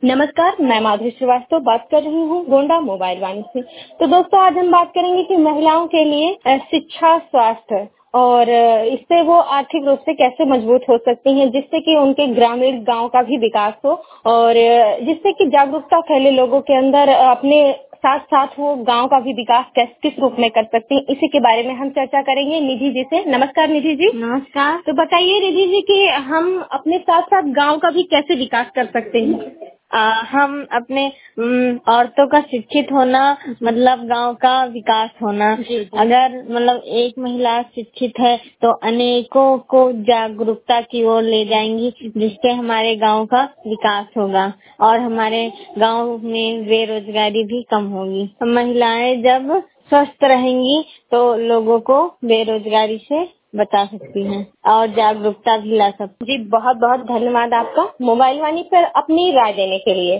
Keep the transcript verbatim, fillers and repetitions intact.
नमस्कार, मैं माधुरी श्रीवास्तव बात कर रही हूँ गोंडा मोबाइल वाणी से। तो दोस्तों, आज हम बात करेंगे कि महिलाओं के लिए अ, शिक्षा, स्वास्थ्य और अ, इससे वो आर्थिक रूप से कैसे मजबूत हो सकती हैं, जिससे कि उनके ग्रामीण गांव का भी विकास हो और अ, जिससे कि जागरूकता फैले लोगों के अंदर। अ, अपने साथ साथ वो गांव का भी विकास कैस किस रूप में कर सकती हैं, इसी के बारे में हम चर्चा करेंगे निधि जी से। नमस्कार निधि जी। नमस्कार। तो बताइए निधि जी कि हम अपने साथ साथ गांव का भी कैसे विकास कर सकते हैं। आ, हम अपने उम, औरतों का शिक्षित होना मतलब गांव का विकास होना। जी, जी। अगर मतलब एक महिला शिक्षित है तो अनेकों को जागरूकता की ओर ले जाएंगी, जिससे हमारे गांव का विकास होगा और हमारे गांव में बेरोजगारी भी कम होगी। महिलाएं जब स्वस्थ रहेंगी तो लोगों को बेरोजगारी से बचा सकती हैं और जागरूकता भी ला सकती हैं। जी, बहुत बहुत धन्यवाद आपका मोबाइल वाणी पर अपनी राय देने के लिए।